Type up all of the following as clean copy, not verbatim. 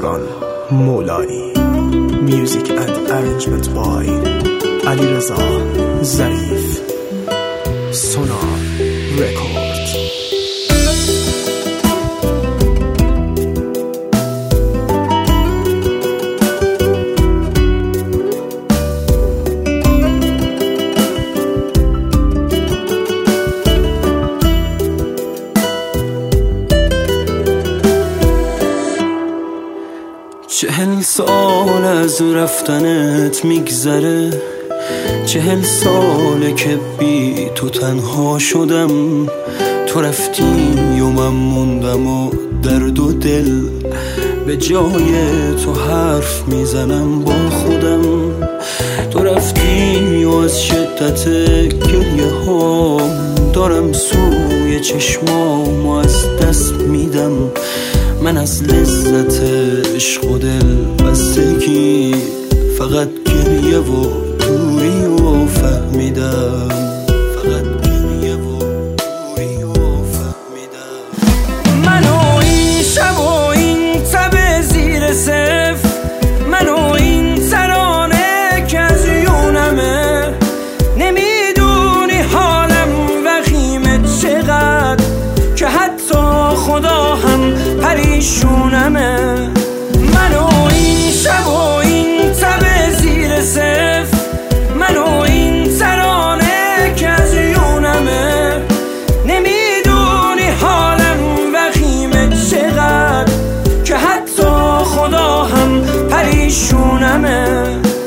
منصوران مولایی. Music and arrangement by علیرضا ظریف. سونار رکورد. چهل سال از رفتنت میگذره، 40 ساله که بی تو تنها شدم. تو رفتی و من موندم و درد و دل به جای تو حرف میزنم با خودم. تو رفتی و از شدت گریه ها دارم سوی چشمام و از دست میدم. من از لذت عشق و دل بستگی فقط گریه و دوری و فهمیدم. فقط گریه و دوری و فهمیدم. منو این شب و این تب زیر صفر، منو این ترانه که از یونمه. نمیدونی حالم وخیمه چقدر که حتی خدا هم پریشونمه. منو این شب و این تب زیر صفر، منو این ترانه که از یونمه. نمیدونی حالم وخیمه چقدر که حتی خدا هم پریشونمه.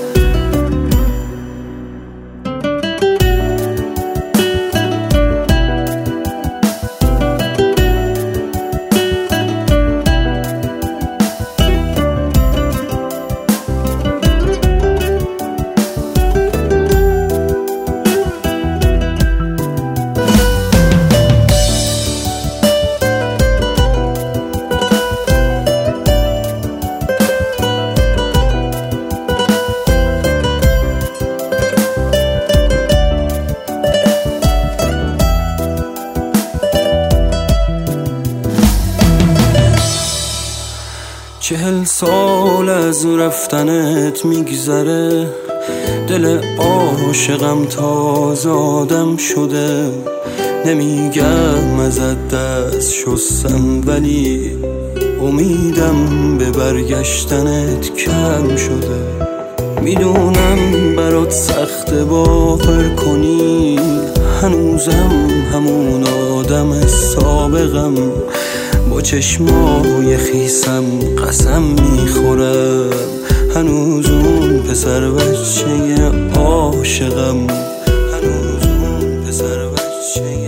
چهل سال از رفتنت میگذره، دل عاشقم تازه آدم شده. نمیگم ازت دست شستم ولی امیدم به برگشتنت کم شده. میدونم برات سخت باور کنی، هنوزم همون آدم سابقم. با چشمای خیسم قسم میخورم، هنوز اون پسر بچه عاشقم. هنوز اون پسر بچه